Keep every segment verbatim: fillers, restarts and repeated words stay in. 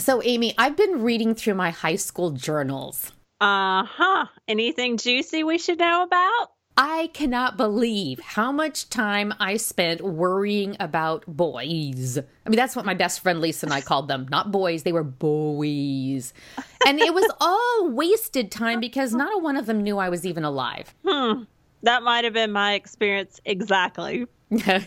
So, Amy, I've been reading through my high school journals. Uh-huh. Anything juicy we should know about? I cannot believe how much time I spent worrying about boys. I mean, that's what my best friend Lisa and I called them. Not boys, they were boys. And it was all wasted time because not a one of them knew I was even alive. Hmm. That might have been my experience exactly. You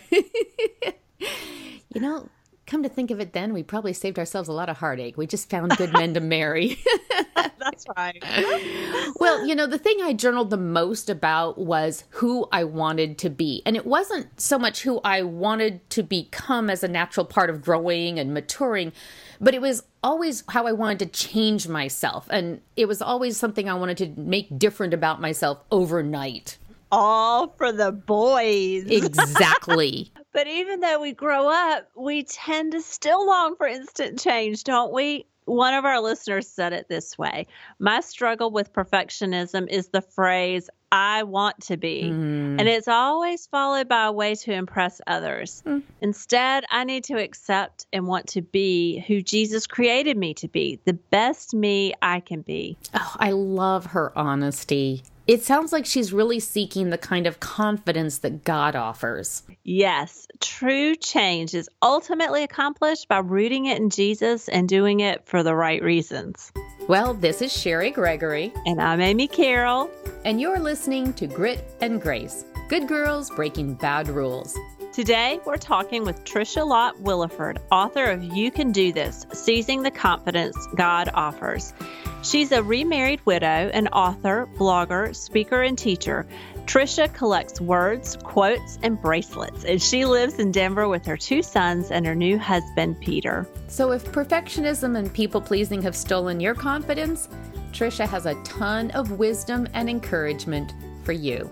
know, come to think of it then, we probably saved ourselves a lot of heartache. We just found good men to marry. That's right. Well, you know, the thing I journaled the most about was who I wanted to be. And it wasn't so much who I wanted to become as a natural part of growing and maturing, but it was always how I wanted to change myself. And it was always something I wanted to make different about myself overnight. All for the boys. Exactly. But even though we grow up, we tend to still long for instant change, don't we? One of our listeners said it this way. My struggle with perfectionism is the phrase, I want to be. Mm. And it's always followed by a way to impress others. Mm. Instead, I need to accept and want to be who Jesus created me to be, the best me I can be. Oh, I love her honesty. It sounds like she's really seeking the kind of confidence that God offers. Yes, true change is ultimately accomplished by rooting it in Jesus and doing it for the right reasons. Well, this is Sherry Gregory. And I'm Amy Carroll. And you're listening to Grit and Grace, Good Girls Breaking Bad Rules. Today, we're talking with Tricia Lott Williford, author of You Can Do This, Seizing the Confidence God Offers. She's a remarried widow, an author, blogger, speaker, and teacher. Tricia collects words, quotes, and bracelets, and she lives in Denver with her two sons and her new husband, Peter. So if perfectionism and people-pleasing have stolen your confidence, Tricia has a ton of wisdom and encouragement for you.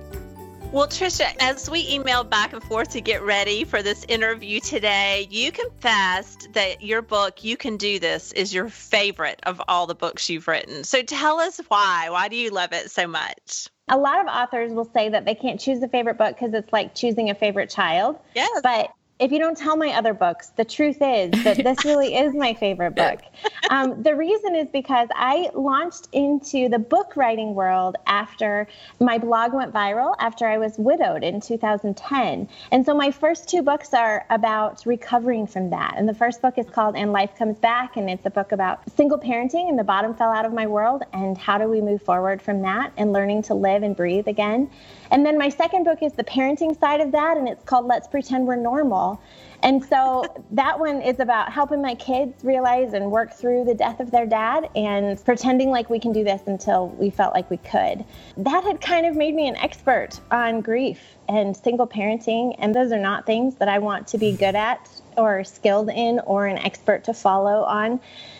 Well, Tricia, as we emailed back and forth to get ready for this interview today, you confessed that your book, You Can Do This, is your favorite of all the books you've written. So tell us why. Why do you love it so much? A lot of authors will say that they can't choose a favorite book because it's like choosing a favorite child. Yes. But if you don't tell my other books, the truth is that this really is my favorite book. Um, the reason is because I launched into the book writing world after my blog went viral, after I was widowed in two thousand ten. And so my first two books are about recovering from that. And the first book is called And Life Comes Back, and it's a book about single parenting and the bottom fell out of my world and how do we move forward from that and learning to live and breathe again. And then my second book is the parenting side of that, and it's called Let's Pretend We're Normal. And so that one is about helping my kids realize and work through the death of their dad and pretending like we can do this until we felt like we could. That had kind of made me an expert on grief and single parenting, and those are not things that I want to be good at or skilled in or an expert to follow on.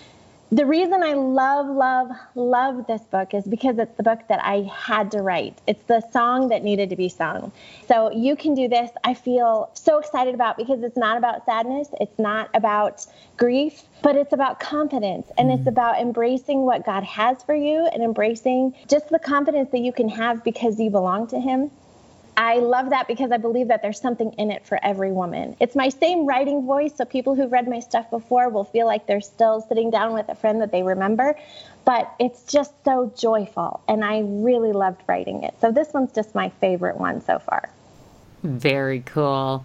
The reason I love, love, love this book is because it's the book that I had to write. It's the song that needed to be sung. So You Can Do This, I feel so excited about because it's not about sadness. It's not about grief, but it's about confidence. And it's about embracing what God has for you and embracing just the confidence that you can have because you belong to Him. I love that because I believe that there's something in it for every woman. It's my same writing voice, so people who've read my stuff before will feel like they're still sitting down with a friend that they remember, but it's just so joyful, and I really loved writing it. So this one's just my favorite one so far. Very cool.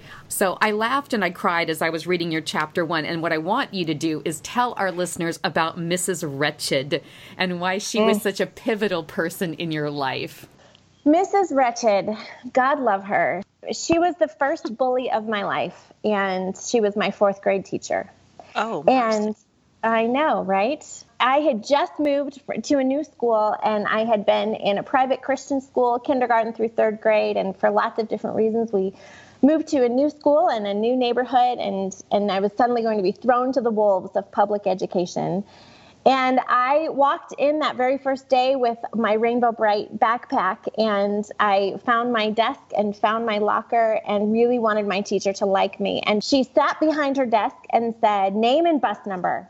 So I laughed and I cried as I was reading your chapter one, and what I want you to do is tell our listeners about Missus Wretched and why she mm. was such a pivotal person in your life. Missus Wretched, God love her. She was the first bully of my life, and she was my fourth grade teacher. Oh, and I know, right? I had just moved to a new school, and I had been in a private Christian school, kindergarten through third grade, and for lots of different reasons, we moved to a new school and a new neighborhood, and, and I was suddenly going to be thrown to the wolves of public education. And I walked in that very first day with my Rainbow Bright backpack, and I found my desk and found my locker and really wanted my teacher to like me. And she sat behind her desk and said, name and bus number,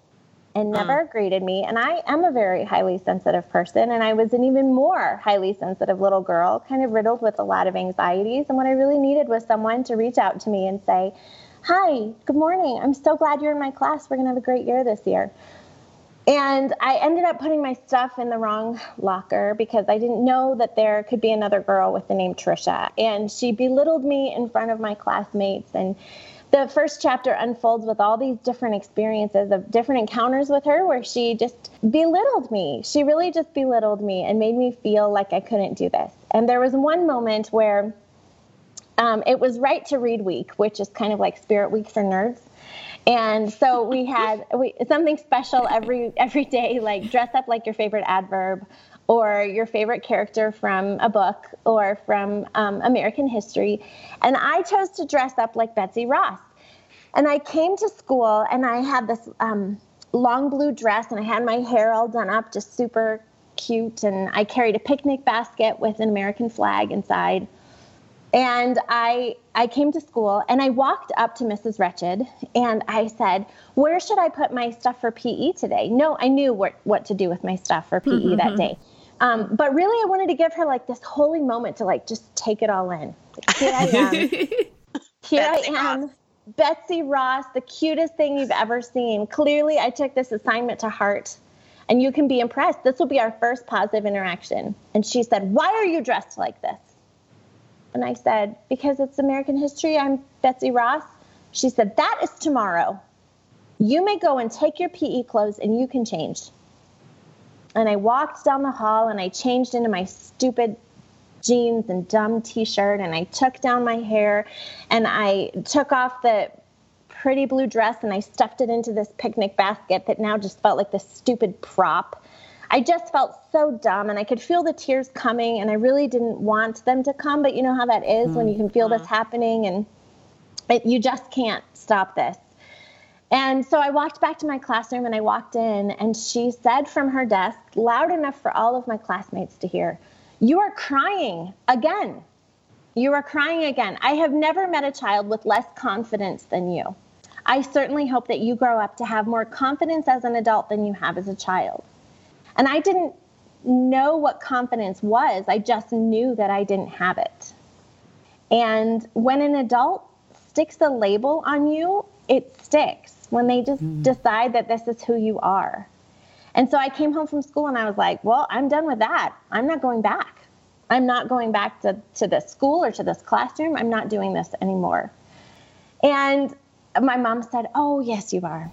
and never uh. greeted me. And I am a very highly sensitive person, and I was an even more highly sensitive little girl, kind of riddled with a lot of anxieties. And what I really needed was someone to reach out to me and say, hi, good morning. I'm so glad you're in my class. We're going to have a great year this year. And I ended up putting my stuff in the wrong locker because I didn't know that there could be another girl with the name Trisha. And she belittled me in front of my classmates. And the first chapter unfolds with all these different experiences of different encounters with her where she just belittled me. She really just belittled me and made me feel like I couldn't do this. And there was one moment where um, it was Right to Read Week, which is kind of like Spirit Week for nerds. And so we had we, something special every every day, like dress up like your favorite adverb or your favorite character from a book or from um, American history. And I chose to dress up like Betsy Ross. And I came to school and I had this um, long blue dress and I had my hair all done up, just super cute. And I carried a picnic basket with an American flag inside. And I I came to school and I walked up to Missus Wretched and I said, where should I put my stuff for P E today? No, I knew what, what to do with my stuff for P E mm-hmm. that day. Um, but really, I wanted to give her like this holy moment to like just take it all in. Like, here I am. Here I am. Ross. Betsy Ross, the cutest thing you've ever seen. Clearly, I took this assignment to heart. And you can be impressed. This will be our first positive interaction. And she said, why are you dressed like this? And I said, because it's American history, I'm Betsy Ross. She said, that is tomorrow. You may go and take your P E clothes and you can change. And I walked down the hall and I changed into my stupid jeans and dumb t-shirt and I took down my hair and I took off the pretty blue dress and I stuffed it into this picnic basket that now just felt like this stupid prop. I just felt so dumb and I could feel the tears coming and I really didn't want them to come. But you know how that is mm-hmm. when you can feel this happening and it, you just can't stop this. And so I walked back to my classroom and I walked in and she said from her desk, loud enough for all of my classmates to hear, you are crying again. You are crying again. I have never met a child with less confidence than you. I certainly hope that you grow up to have more confidence as an adult than you have as a child. And I didn't know what confidence was. I just knew that I didn't have it. And when an adult sticks a label on you, it sticks when they just mm. decide that this is who you are. And so I came home from school and I was like, well, I'm done with that. I'm not going back. I'm not going back to, to this school or to this classroom. I'm not doing this anymore. And my mom said, oh, yes, you are.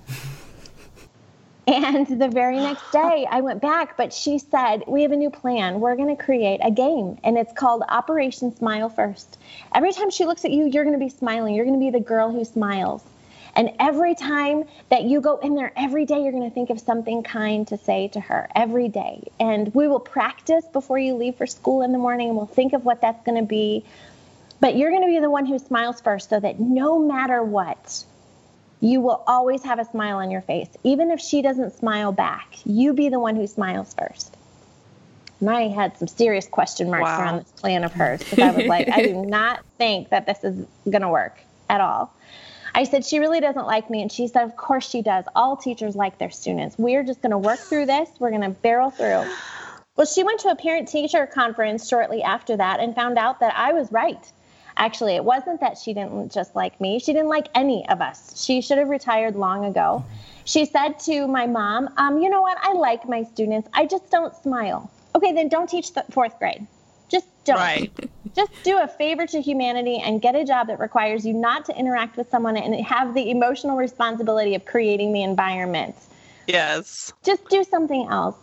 And the very next day I went back, but she said, we have a new plan. We're going to create a game and it's called Operation Smile First. Every time she looks at you, you're going to be smiling. You're going to be the girl who smiles. And every time that you go in there, every day you're going to think of something kind to say to her every day. And we will practice before you leave for school in the morning and we'll think of what that's going to be. But you're going to be the one who smiles first so that no matter what, you will always have a smile on your face. Even if she doesn't smile back, you be the one who smiles first. And I had some serious question marks wow. around this plan of hers because I was like, I do not think that this is going to work at all. I said, she really doesn't like me. And she said, of course she does. All teachers like their students. We're just going to work through this. We're going to barrel through. Well, she went to a parent-teacher conference shortly after that and found out that I was right. Actually, it wasn't that she didn't just like me. She didn't like any of us. She should have retired long ago. She said to my mom, um, you know what? I like my students. I just don't smile. Okay, then don't teach the fourth grade. Just don't. Right. Just do a favor to humanity and get a job that requires you not to interact with someone and have the emotional responsibility of creating the environment. Yes. Just do something else.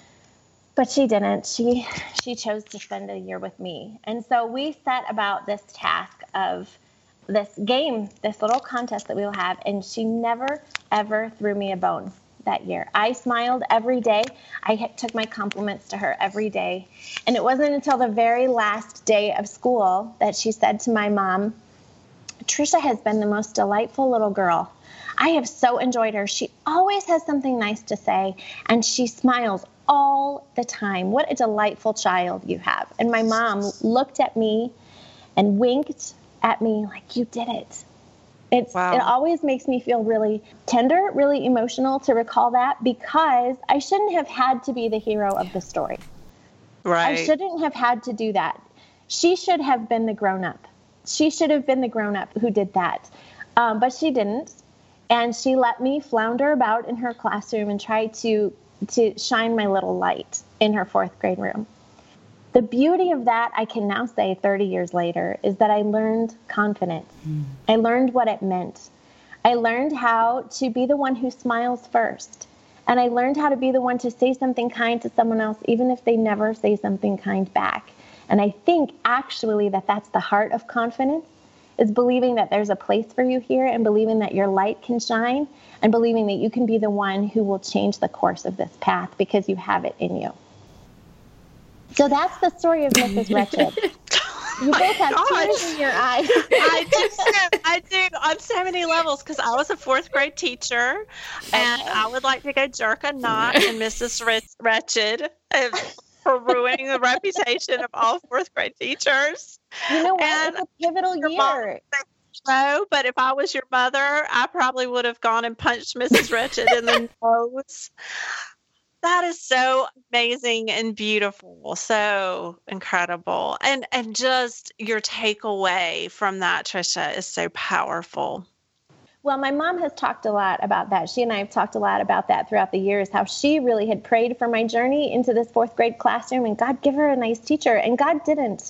But she didn't. She she chose to spend a year with me. And so we set about this task of this game, this little contest that we will have, and she never, ever threw me a bone that year. I smiled every day. I took my compliments to her every day. And it wasn't until the very last day of school that she said to my mom, Trisha has been the most delightful little girl. I have so enjoyed her. She always has something nice to say, and she smiles all the time. What a delightful child you have. And my mom looked at me and winked at me like, you did it. It's, wow. It always makes me feel really tender, really emotional to recall that because I shouldn't have had to be the hero of the story. Right. I shouldn't have had to do that. She should have been the grown-up. She should have been the grown-up who did that. Um, but she didn't. And she let me flounder about in her classroom and try to, to shine my little light in her fourth grade room. The beauty of that, I can now say thirty years later, is that I learned confidence. Mm. I learned what it meant. I learned how to be the one who smiles first. And I learned how to be the one to say something kind to someone else, even if they never say something kind back. And I think actually that that's the heart of confidence, is believing that there's a place for you here and believing that your light can shine and believing that you can be the one who will change the course of this path because you have it in you. So that's the story of Missus Wretched. You both have tears in your eyes. I do. So, I do on so many levels because I was a fourth grade teacher, and okay. I would like to go jerk a knot in Missus Wretched uh, for ruining the reputation of all fourth grade teachers. You know what? And it's a pivotal year. No, but if I was your mother, I probably would have gone and punched Missus Wretched in the nose. That is so amazing and beautiful, so incredible. And and just your takeaway from that, Tricia, is so powerful. Well, my mom has talked a lot about that. She and I have talked a lot about that throughout the years, how she really had prayed for my journey into this fourth grade classroom, and God give her a nice teacher, and God didn't.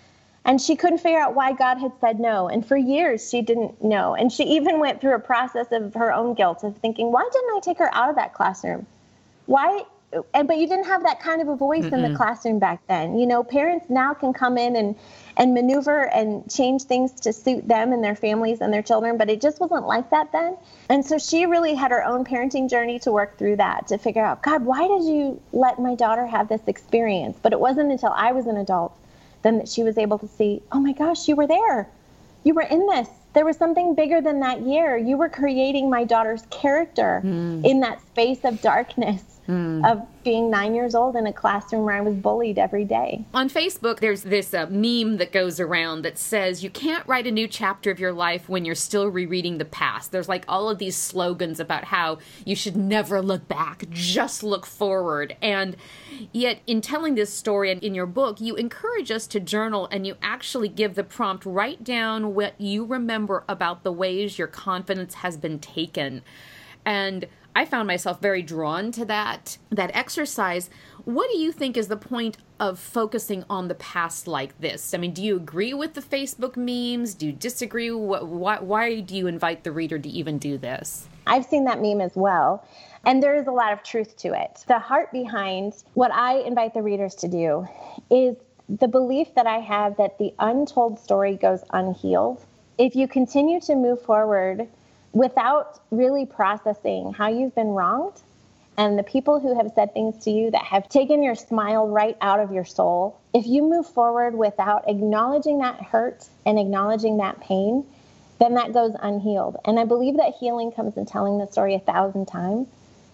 And she couldn't figure out why God had said no. And for years, she didn't know. And she even went through a process of her own guilt of thinking, why didn't I take her out of that classroom? Why? And, but you didn't have that kind of a voice Mm-mm. in the classroom back then. You know, parents now can come in and, and maneuver and change things to suit them and their families and their children, but it just wasn't like that then. And so she really had her own parenting journey to work through that, to figure out, God, why did you let my daughter have this experience? But it wasn't until I was an adult then that she was able to see, oh my gosh, you were there. You were in this. There was something bigger than that year. You were creating my daughter's character mm. in that space of darkness. Mm. Of being nine years old in a classroom where I was bullied every day. On Facebook, there's this uh, meme that goes around that says, you can't write a new chapter of your life when you're still rereading the past. There's like all of these slogans about how you should never look back, just look forward. And yet in telling this story and in your book, you encourage us to journal, and you actually give the prompt, write down what you remember about the ways your confidence has been taken. And I found myself very drawn to that, that exercise. What do you think is the point of focusing on the past like this? I mean, do you agree with the Facebook memes? Do you disagree? Why, why do you invite the reader to even do this? I've seen that meme as well, and there is a lot of truth to it. The heart behind what I invite the readers to do is the belief that I have that the untold story goes unhealed. If you continue to move forward without really processing how you've been wronged and the people who have said things to you that have taken your smile right out of your soul, if you move forward without acknowledging that hurt and acknowledging that pain, then that goes unhealed. And I believe that healing comes in telling the story a thousand times.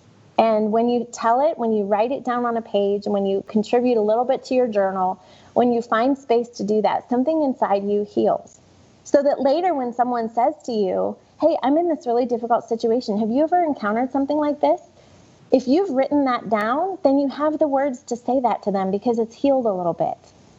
And when you tell it, when you write it down on a page, and when you contribute a little bit to your journal, when you find space to do that, something inside you heals. So that later when someone says to you, hey, I'm in this really difficult situation. Have you ever encountered something like this? If you've written that down, then you have the words to say that to them because it's healed a little bit.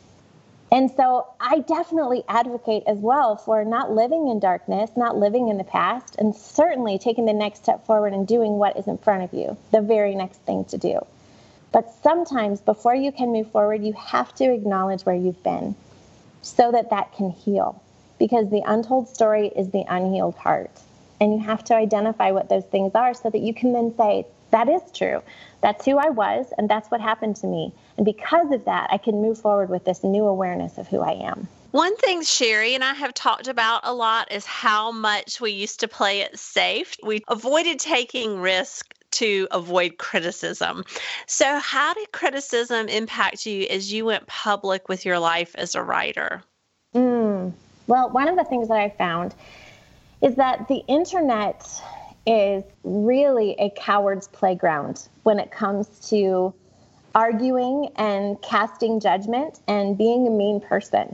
And so I definitely advocate as well for not living in darkness, not living in the past, and certainly taking the next step forward and doing what is in front of you, the very next thing to do. But sometimes before you can move forward, you have to acknowledge where you've been so that that can heal. Because the untold story is the unhealed heart. And you have to identify what those things are so that you can then say, that is true. That's who I was, and that's what happened to me. And because of that, I can move forward with this new awareness of who I am. One thing Sherry and I have talked about a lot is how much we used to play it safe. We avoided taking risk to avoid criticism. So how did criticism impact you as you went public with your life as a writer? Mm. Well, one of the things that I found is that the internet is really a coward's playground when it comes to arguing and casting judgment and being a mean person.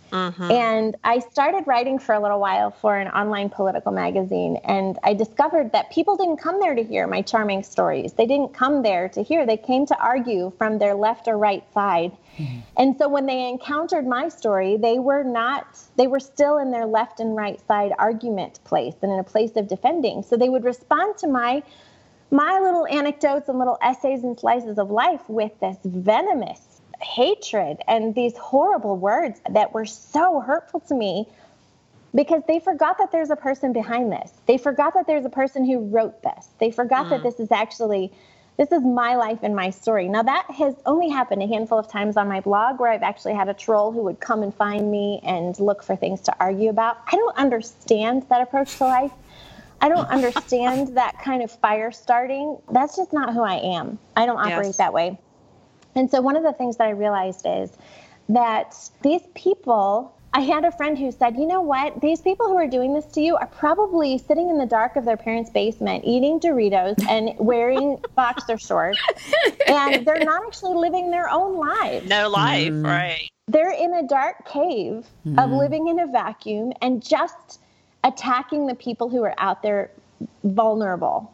Mm-hmm. And I started writing for a little while for an online political magazine. And I discovered that people didn't come there to hear my charming stories. They didn't come there to hear. They came to argue from their left or right side. Mm-hmm. And so when they encountered my story, they were not, they were still in their left and right side argument place and in a place of defending. So they would respond to my my little anecdotes and little essays and slices of life with this venomous hatred and these horrible words that were so hurtful to me, because they forgot that there's a person behind this. They forgot that there's a person who wrote this. They forgot mm. that this is actually, this is my life and my story. Now, that has only happened a handful of times on my blog, where I've actually had a troll who would come and find me and look for things to argue about. I don't understand that approach to life. I don't understand that kind of fire starting. That's just not who I am. I don't operate yes. that way. And so one of the things that I realized is that these people, I had a friend who said, you know what, these people who are doing this to you are probably sitting in the dark of their parents' basement, eating Doritos and wearing boxer shorts, and they're not actually living their own lives. No life, mm. right. They're in a dark cave mm. of living in a vacuum and just attacking the people who are out there vulnerable,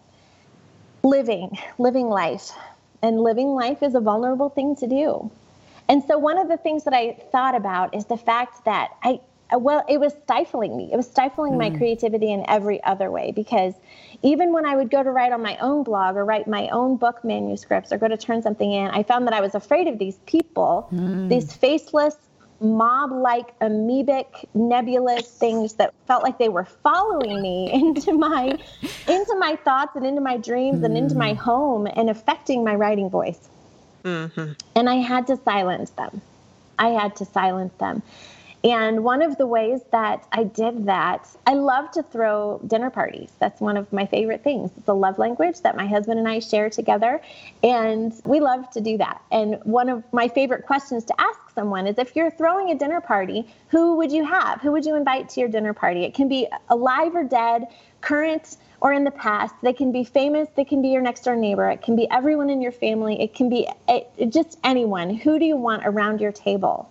living, living life. And living life is a vulnerable thing to do. And so one of the things that I thought about is the fact that I, well, it was stifling me. It was stifling mm. my creativity in every other way, because even when I would go to write on my own blog or write my own book manuscripts or go to turn something in, I found that I was afraid of these people, mm. these faceless, mob-like, amoebic, nebulous things that felt like they were following me into my into my thoughts and into my dreams mm. and into my home and affecting my writing voice. Mm-hmm. And I had to silence them. I had to silence them. And one of the ways that I did that, I love to throw dinner parties. That's one of my favorite things. It's a love language that my husband and I share together, and we love to do that. And one of my favorite questions to ask someone is, if you're throwing a dinner party, who would you have? Who would you invite to your dinner party? It can be alive or dead, current or in the past. They can be famous. They can be your next door neighbor. It can be everyone in your family. It can be it, just anyone. Who do you want around your table?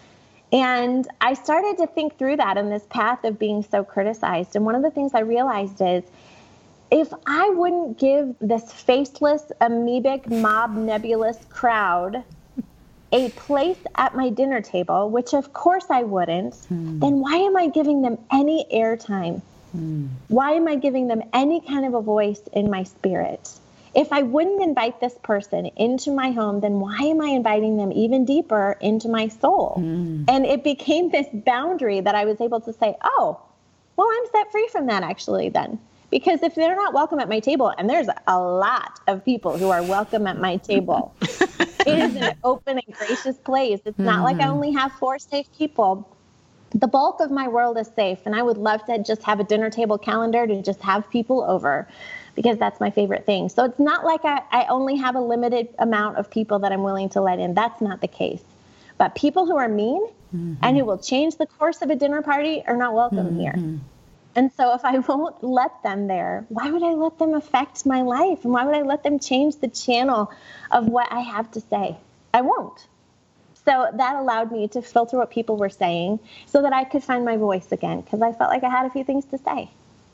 And I started to think through that in this path of being so criticized. And one of the things I realized is, if I wouldn't give this faceless, amoebic, mob, nebulous crowd a place at my dinner table, which of course I wouldn't, mm. then why am I giving them any airtime? Mm. Why am I giving them any kind of a voice in my spirit? If I wouldn't invite this person into my home, then why am I inviting them even deeper into my soul? Mm. And it became this boundary that I was able to say, oh, well, I'm set free from that actually then. Because if they're not welcome at my table, and there's a lot of people who are welcome at my table, it is an open and gracious place. It's mm-hmm. not like I only have four safe people. The bulk of my world is safe, and I would love to just have a dinner table calendar to just have people over, because that's my favorite thing. So it's not like I, I only have a limited amount of people that I'm willing to let in. That's not the case. But people who are mean mm-hmm. and who will change the course of a dinner party are not welcome mm-hmm. here. And so if I won't let them there, why would I let them affect my life? And why would I let them change the channel of what I have to say? I won't. So that allowed me to filter what people were saying so that I could find my voice again, because I felt like I had a few things to say.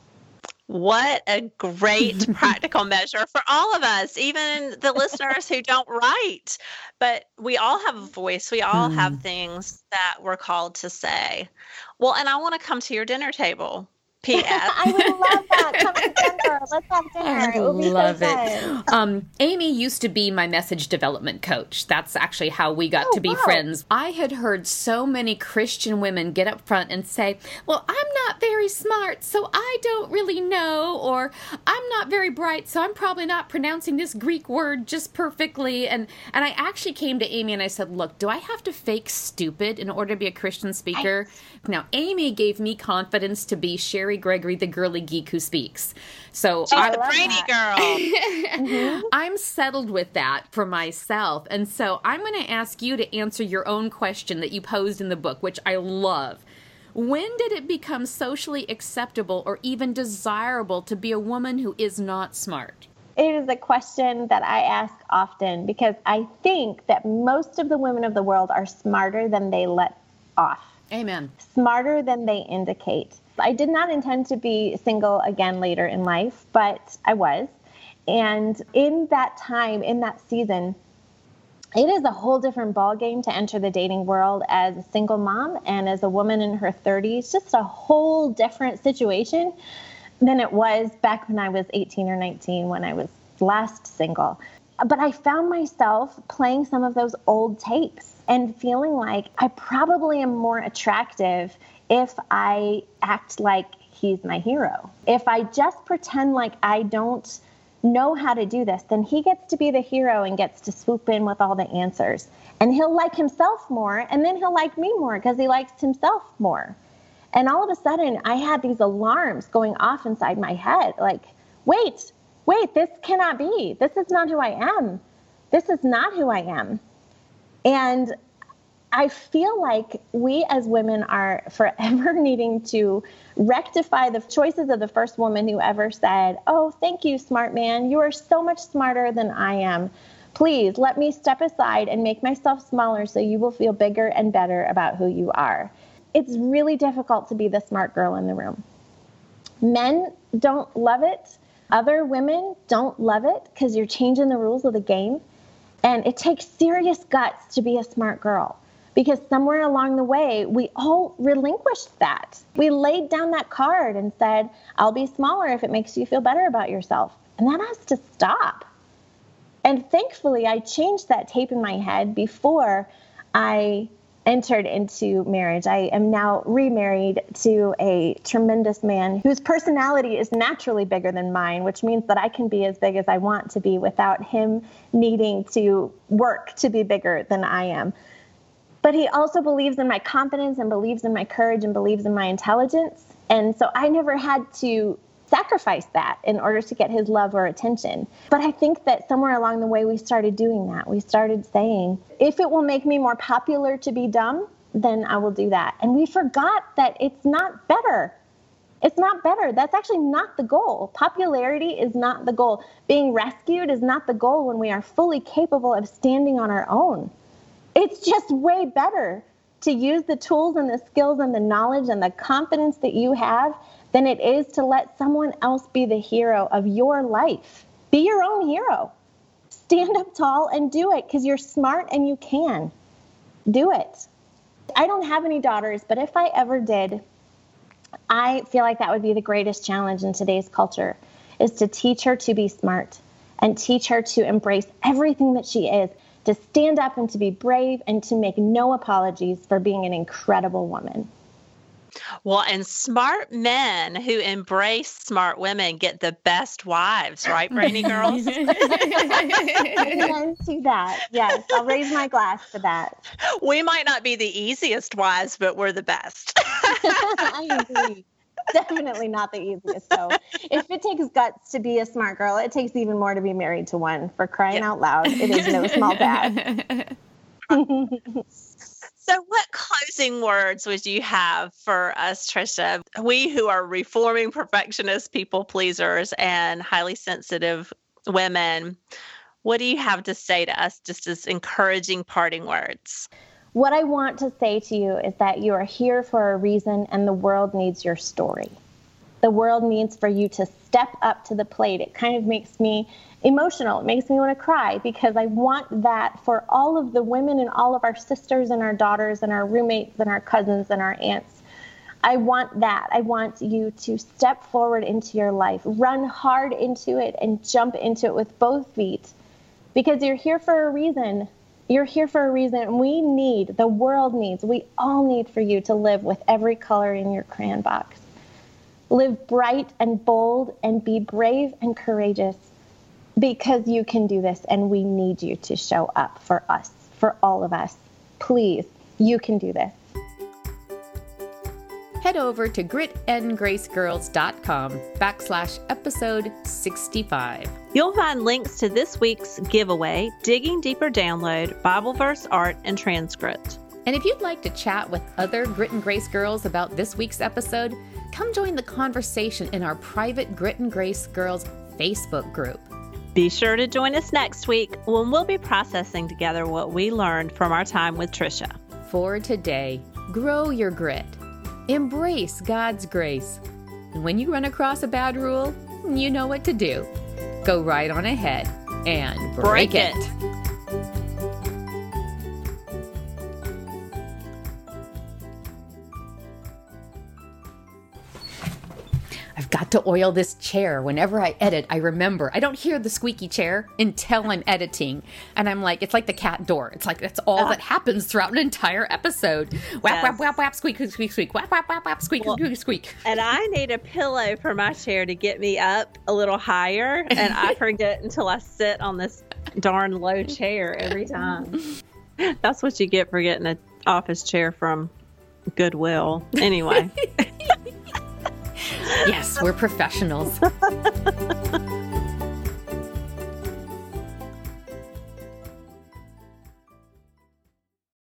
What a great practical measure for all of us, even the listeners who don't write. But we all have a voice. We all mm. have things that we're called to say. Well, and I want to come to your dinner table. P S I would love that. Come to Denver. Let's have dinner. I it would be love so it. Um, Amy used to be my message development coach. That's actually how we got oh, to be wow. friends. I had heard so many Christian women get up front and say, well, I'm not very smart, so I don't really know, or I'm not very bright, so I'm probably not pronouncing this Greek word just perfectly. And, and I actually came to Amy and I said, look, do I have to fake stupid in order to be a Christian speaker? I... Now, Amy gave me confidence to be Sherry Gregory, the girly geek who speaks. So She's I, the brainy girl. mm-hmm. I'm settled with that for myself. And so I'm going to ask you to answer your own question that you posed in the book, which I love. When did it become socially acceptable or even desirable to be a woman who is not smart? It is a question that I ask often, because I think that most of the women of the world are smarter than they let off. Amen. Smarter than they indicate. I did not intend to be single again later in life, but I was. And in that time, in that season, it is a whole different ballgame to enter the dating world as a single mom and as a woman in her thirties, just a whole different situation than it was back when I was eighteen or nineteen when I was last single. But I found myself playing some of those old tapes and feeling like I probably am more attractive if I act like he's my hero. If I just pretend like I don't know how to do this, then he gets to be the hero and gets to swoop in with all the answers. And he'll like himself more, and then he'll like me more because he likes himself more. And all of a sudden, I had these alarms going off inside my head, like, wait, wait, this cannot be. This is not who I am. This is not who I am. And I feel like we as women are forever needing to rectify the choices of the first woman who ever said, oh, thank you, smart man. You are so much smarter than I am. Please let me step aside and make myself smaller so you will feel bigger and better about who you are. It's really difficult to be the smart girl in the room. Men don't love it. Other women don't love it because you're changing the rules of the game. And it takes serious guts to be a smart girl. Because somewhere along the way, we all relinquished that. We laid down that card and said, I'll be smaller if it makes you feel better about yourself. And that has to stop. And thankfully, I changed that tape in my head before I entered into marriage. I am now remarried to a tremendous man whose personality is naturally bigger than mine, which means that I can be as big as I want to be without him needing to work to be bigger than I am. But he also believes in my confidence and believes in my courage and believes in my intelligence. And so I never had to sacrifice that in order to get his love or attention. But I think that somewhere along the way, we started doing that. We started saying, if it will make me more popular to be dumb, then I will do that. And we forgot that it's not better. It's not better. That's actually not the goal. Popularity is not the goal. Being rescued is not the goal when we are fully capable of standing on our own. It's just way better to use the tools and the skills and the knowledge and the confidence that you have than it is to let someone else be the hero of your life. Be your own hero. Stand up tall and do it because you're smart and you can. Do it. I don't have any daughters, but if I ever did, I feel like that would be the greatest challenge in today's culture, is to teach her to be smart and teach her to embrace everything that she is, to stand up and to be brave and to make no apologies for being an incredible woman. Well, and smart men who embrace smart women get the best wives, right, Brainy girls? Amen to that. Yes, I'll raise my glass to that. We might not be the easiest wives, but we're the best. I agree. Definitely not the easiest, though. If it takes guts to be a smart girl, it takes even more to be married to one. For crying yeah. out loud, it is no small task. So what closing words would you have for us, Tricia? We who are reforming perfectionist people pleasers and highly sensitive women, what do you have to say to us just as encouraging parting words? What I want to say to you is that you are here for a reason and the world needs your story. The world needs for you to step up to the plate. It kind of makes me emotional. It makes me want to cry because I want that for all of the women and all of our sisters and our daughters and our roommates and our cousins and our aunts. I want that. I want you to step forward into your life, run hard into it and jump into it with both feet because you're here for a reason. You're here for a reason. We need, the world needs, we all need for you to live with every color in your crayon box. Live bright and bold and be brave and courageous because you can do this and we need you to show up for us, for all of us. Please, you can do this. Head over to gritandgracegirls.com backslash episode 65. You'll find links to this week's giveaway, Digging Deeper download, Bible verse art, and transcript. And if you'd like to chat with other Grit and Grace girls about this week's episode, come join the conversation in our private Grit and Grace Girls Facebook group. Be sure to join us next week when we'll be processing together what we learned from our time with Tricia. For today, Grow your grit. Embrace God's grace. And when you run across a bad rule, you know what to do. Go right on ahead and break, break it. it. I've got to oil this chair. Whenever I edit, I remember. I don't hear the squeaky chair until I'm editing. And I'm like, it's like the cat door. It's like, that's all uh, that happens throughout an entire episode. Whap, yes. whap, whap, whap, squeak, squeak, squeak, squeak. Whap, whap, whap, whap, squeak, well, squeak, squeak. And I need a pillow for my chair to get me up a little higher. And I forget until I sit on this darn low chair every time. That's what you get for getting an office chair from Goodwill. Anyway. Yes, we're professionals.